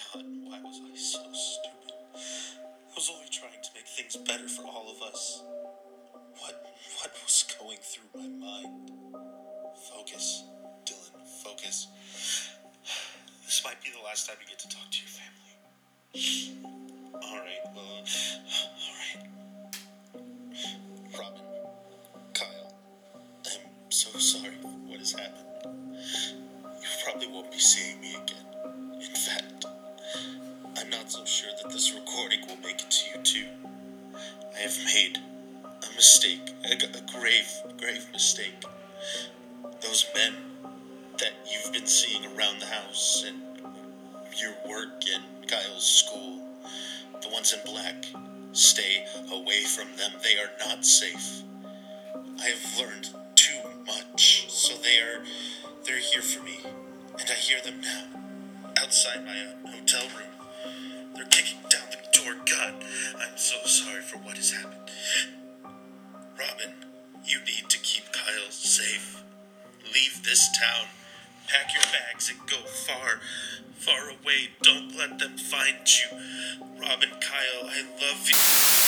God, why was I so stupid? I was only trying to make things better for all of us. What was going through my mind? Focus, Dylan, focus. This might be the last time you get to talk to your family. Alright. Robin, Kyle, I'm so sorry for what has happened. You probably won't be seeing me again. In fact, I'm not so sure that this recording will make it to you too. I have made a mistake, a grave mistake. Those men that you've been seeing around the house and your work and Kyle's school, the ones in black, stay away from them. They are not safe. I have learned too much, so they're here for me, and I hear them now, outside my hotel room. They're kicking down the door. God, I'm so sorry for what has happened. Robin, you need to keep Kyle safe. Leave this town. Pack your bags and go far away. Don't let them find you. Robin, Kyle, I love you.